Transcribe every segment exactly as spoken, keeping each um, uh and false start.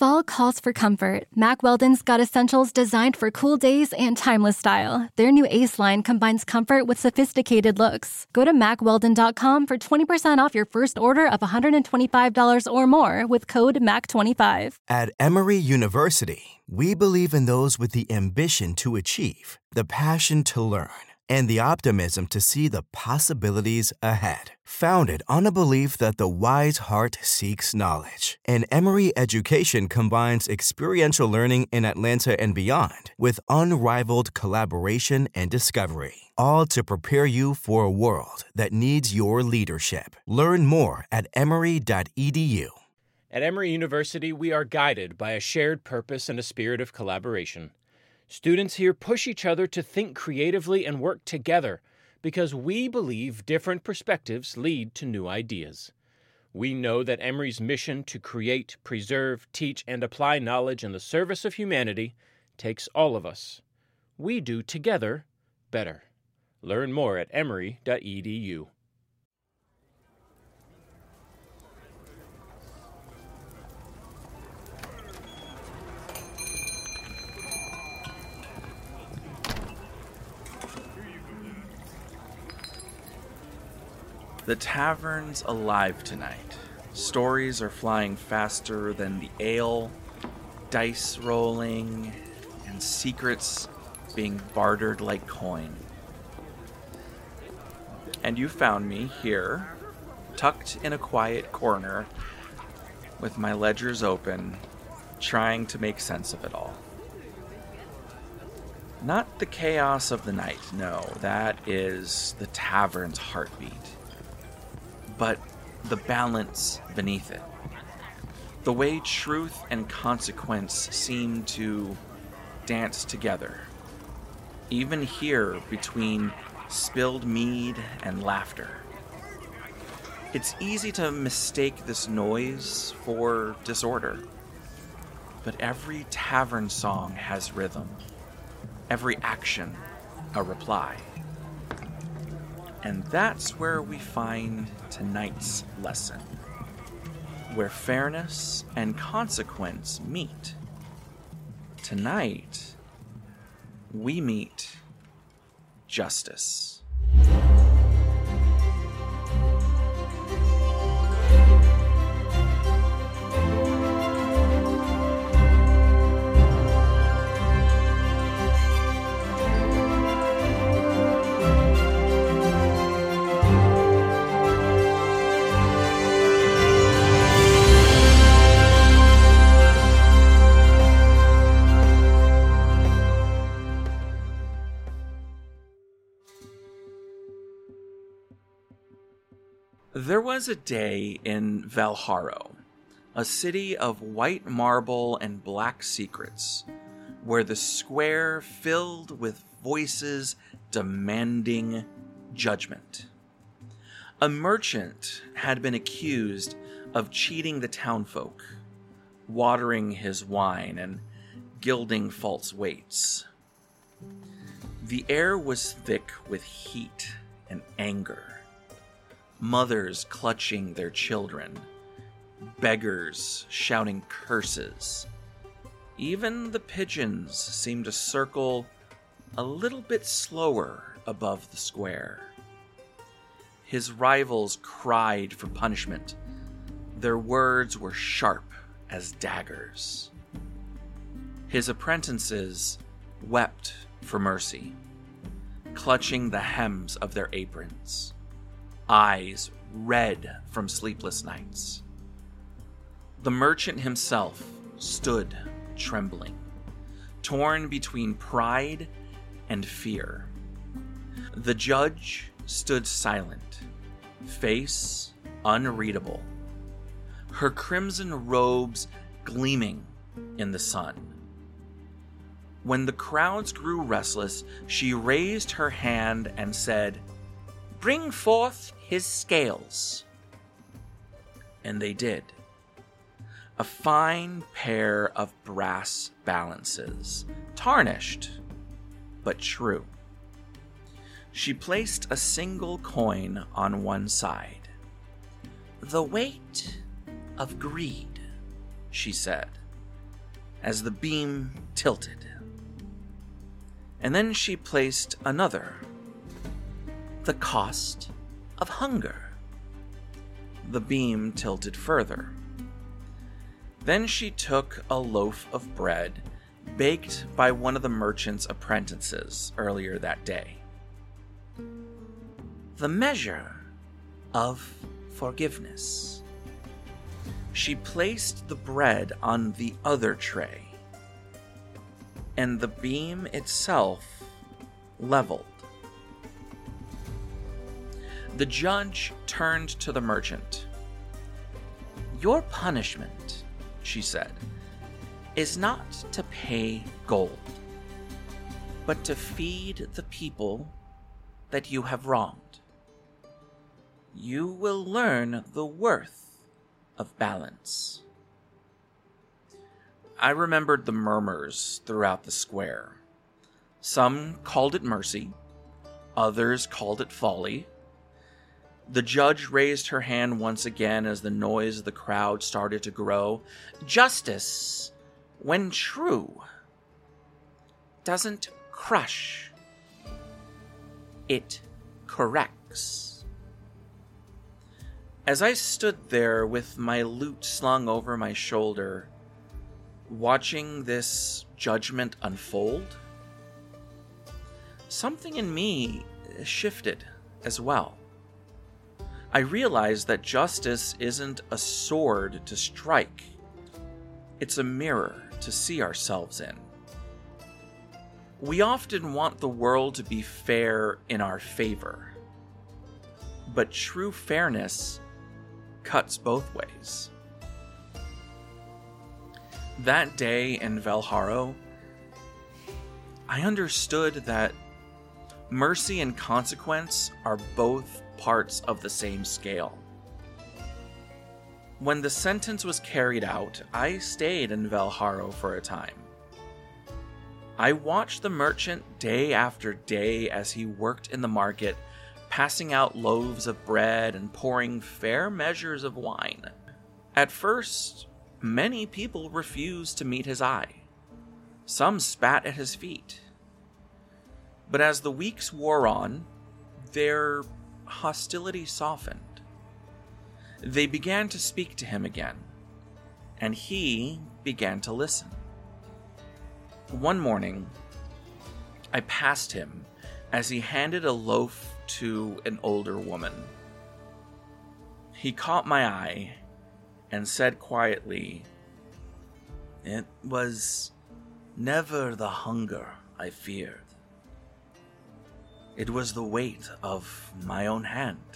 Fall calls for comfort. Mack Weldon's got essentials designed for cool days and timeless style. Their new Ace line combines comfort with sophisticated looks. Go to mack weldon dot com for twenty percent off your first order of one hundred twenty-five dollars or more with code M A C twenty-five. At Emory University, we believe in those with the ambition to achieve, the passion to learn, and the optimism to see the possibilities ahead. Founded on a belief that the wise heart seeks knowledge, and Emory education combines experiential learning in Atlanta and beyond with unrivaled collaboration and discovery, all to prepare you for a world that needs your leadership. Learn more at emory dot e d u. At Emory University, we are guided by a shared purpose and a spirit of collaboration. Students here push each other to think creatively and work together because we believe different perspectives lead to new ideas. We know that Emory's mission to create, preserve, teach, and apply knowledge in the service of humanity takes all of us. We do together better. Learn more at emory dot e d u. The tavern's alive tonight. Stories are flying faster than the ale, dice rolling, and secrets being bartered like coin. And you found me here, tucked in a quiet corner, with my ledgers open, trying to make sense of it all. Not the chaos of the night, no, that is the tavern's heartbeat. But the balance beneath it. The way truth and consequence seem to dance together. Even here between spilled mead and laughter. It's easy to mistake this noise for disorder. But every tavern song has rhythm. Every action a reply. And that's where we find tonight's lesson, where fairness and consequence meet. Tonight, we meet justice. There was a day in Valharo, a city of white marble and black secrets, where the square filled with voices demanding judgment. A merchant had been accused of cheating the townfolk, watering his wine and gilding false weights. The air was thick with heat and anger. Mothers clutching their children, beggars shouting curses. Even the pigeons seemed to circle a little bit slower above the square. His rivals cried for punishment. Their words were sharp as daggers. His apprentices wept for mercy, clutching the hems of their aprons. Eyes red from sleepless nights. The merchant himself stood trembling, torn between pride and fear. The judge stood silent, face unreadable, her crimson robes gleaming in the sun. When the crowds grew restless, she raised her hand and said, "Bring forth his scales." And they did. A fine pair of brass balances, tarnished, but true. She placed a single coin on one side. "The weight of greed," she said, as the beam tilted. And then she placed another. The cost of hunger. The beam tilted further. Then she took a loaf of bread baked by one of the merchant's apprentices earlier that day. The measure of forgiveness. She placed the bread on the other tray, and the beam itself leveled. The judge turned to the merchant. "Your punishment," she said, "is not to pay gold, but to feed the people that you have wronged. You will learn the worth of balance." I remembered the murmurs throughout the square. Some called it mercy, others called it folly. The judge raised her hand once again as the noise of the crowd started to grow. Justice, when true, doesn't crush. It corrects. As I stood there with my lute slung over my shoulder, watching this judgment unfold, something in me shifted as well. I realized that justice isn't a sword to strike. It's a mirror to see ourselves in. We often want the world to be fair in our favor, but true fairness cuts both ways. That day in Valharo, I understood that mercy and consequence are both parts of the same scale. When the sentence was carried out, I stayed in Valharo for a time. I watched the merchant day after day as he worked in the market, passing out loaves of bread and pouring fair measures of wine. At first, many people refused to meet his eye. Some spat at his feet. But as the weeks wore on, their hostility softened. They began to speak to him again, and he began to listen. One morning, I passed him as he handed a loaf to an older woman. He caught my eye and said quietly, "It was never the hunger I feared. It was the weight of my own hand."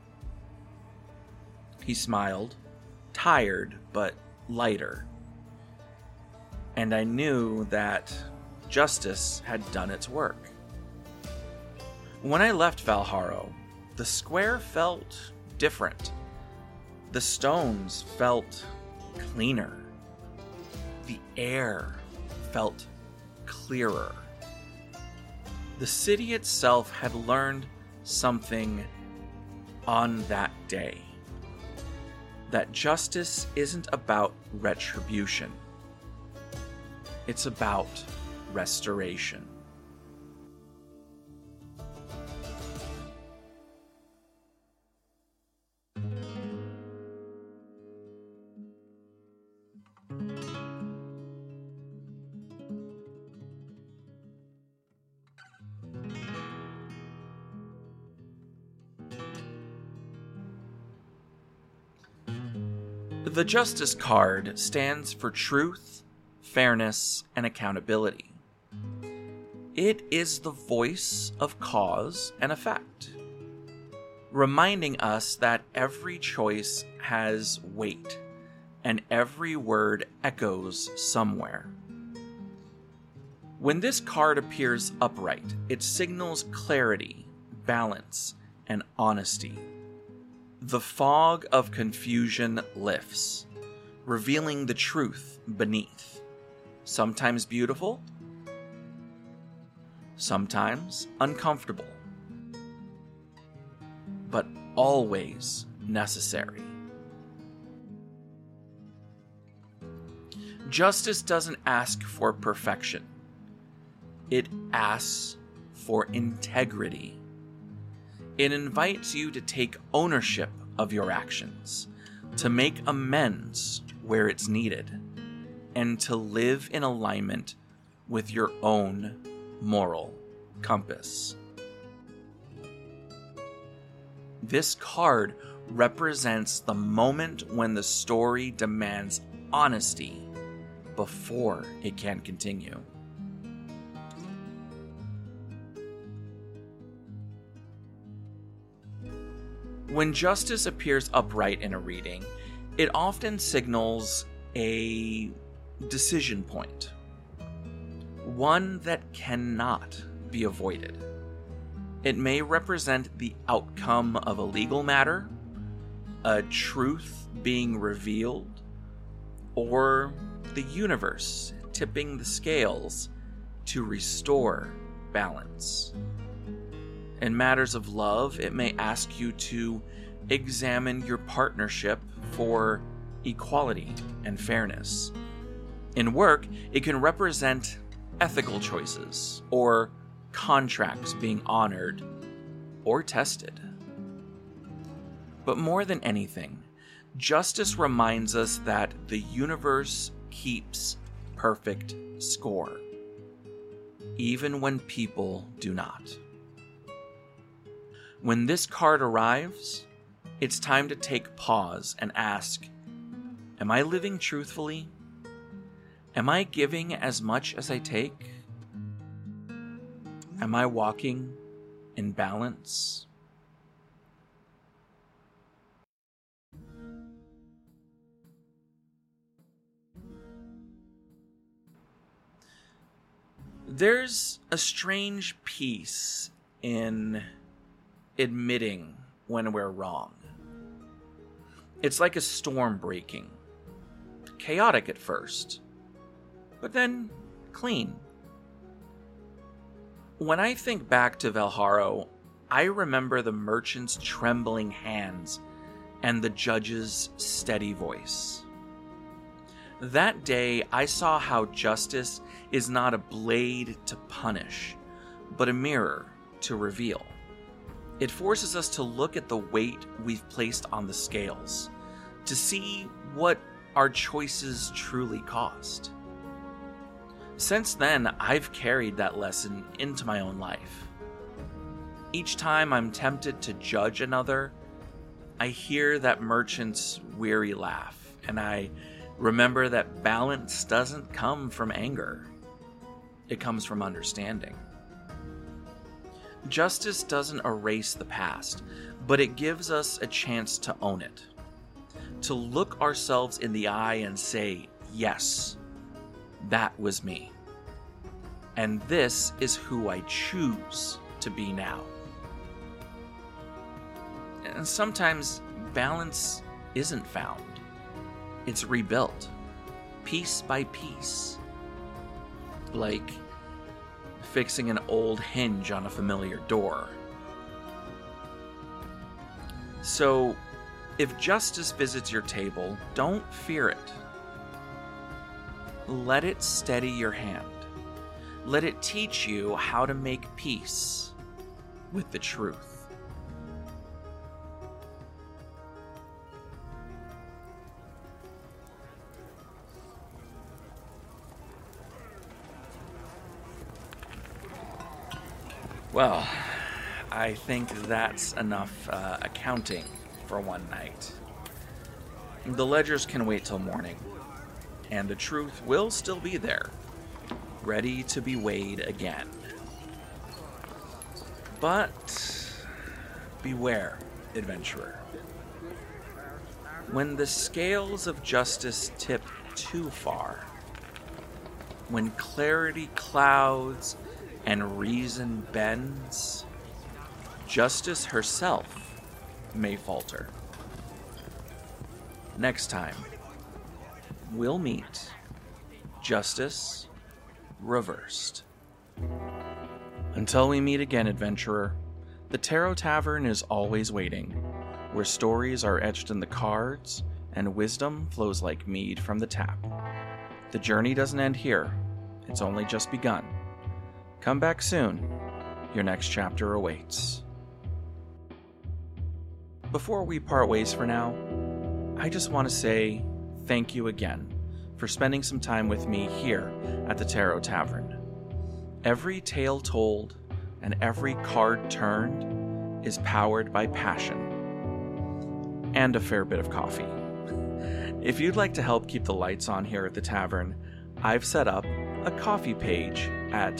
He smiled, tired but lighter, and I knew that justice had done its work. When I left Valharo, the square felt different. The stones felt cleaner. The air felt clearer. The city itself had learned something on that day. That justice isn't about retribution. It's about restoration. The Justice card stands for truth, fairness, and accountability. It is the voice of cause and effect, reminding us that every choice has weight and every word echoes somewhere. When this card appears upright, it signals clarity, balance, and honesty. The fog of confusion lifts, revealing the truth beneath. Sometimes beautiful, sometimes uncomfortable, but always necessary. Justice doesn't ask for perfection. It asks for integrity. It invites you to take ownership of your actions, to make amends where it's needed, and to live in alignment with your own moral compass. This card represents the moment when the story demands honesty before it can continue. When justice appears upright in a reading, it often signals a decision point, one that cannot be avoided. It may represent the outcome of a legal matter, a truth being revealed, or the universe tipping the scales to restore balance. In matters of love, it may ask you to examine your partnership for equality and fairness. In work, it can represent ethical choices or contracts being honored or tested. But more than anything, justice reminds us that the universe keeps perfect score, even when people do not. When this card arrives, it's time to take pause and ask, am I living truthfully? Am I giving as much as I take? Am I walking in balance? There's a strange peace in admitting when we're wrong. It's like a storm breaking. Chaotic at first, but then clean. When I think back to Valharo, I remember the merchant's trembling hands and the judge's steady voice. That day, I saw how justice is not a blade to punish, but a mirror to reveal. It forces us to look at the weight we've placed on the scales, to see what our choices truly cost. Since then, I've carried that lesson into my own life. Each time I'm tempted to judge another, I hear that merchant's weary laugh, and I remember that balance doesn't come from anger. It comes from understanding. Justice doesn't erase the past, but it gives us a chance to own it. To look ourselves in the eye and say, yes, that was me. And this is who I choose to be now. And sometimes balance isn't found. It's rebuilt, piece by piece. Like fixing an old hinge on a familiar door. So, if justice visits your table, don't fear it. Let it steady your hand. Let it teach you how to make peace with the truth. Well, I think that's enough uh, accounting for one night. The ledgers can wait till morning, and the truth will still be there, ready to be weighed again. But beware, adventurer. When the scales of justice tip too far, when clarity clouds and reason bends, justice herself may falter. Next time, we'll meet Justice Reversed. Until we meet again, adventurer, the Tarot Tavern is always waiting, where stories are etched in the cards and wisdom flows like mead from the tap. the journey doesn't end here. It's only just begun. Come back soon. Your next chapter awaits. Before we part ways for now, I just want to say thank you again for spending some time with me here at the Tarot Tavern. Every tale told and every card turned is powered by passion and a fair bit of coffee. If you'd like to help keep the lights on here at the tavern, I've set up a coffee page at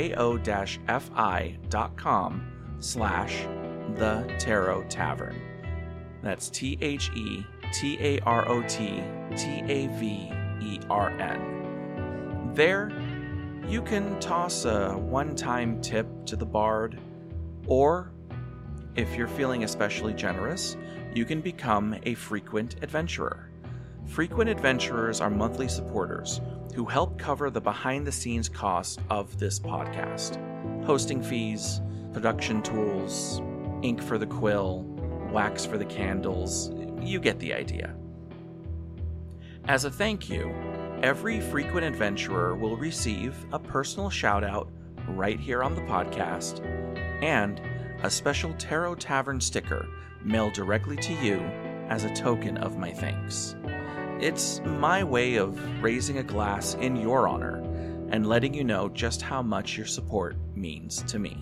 ko-fi.com slash the Tarot Tavern. That's T H E T A R O T T A V E R N. There, you can toss a one-time tip to the bard, or, if you're feeling especially generous, you can become a frequent adventurer. Frequent adventurers are monthly supporters who help cover the behind-the-scenes cost of this podcast. Hosting fees, production tools, ink for the quill, wax for the candles, you get the idea. As a thank you, every frequent adventurer will receive a personal shout-out right here on the podcast and a special Tarot Tavern sticker mailed directly to you as a token of my thanks. It's my way of raising a glass in your honor and letting you know just how much your support means to me.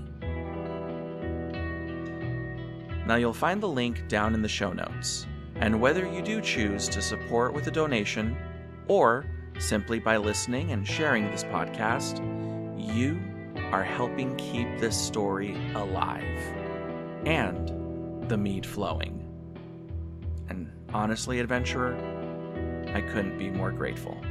Now you'll find the link down in the show notes, and whether you do choose to support with a donation or simply by listening and sharing this podcast, you are helping keep this story alive and the mead flowing. And honestly, adventurer, I couldn't be more grateful.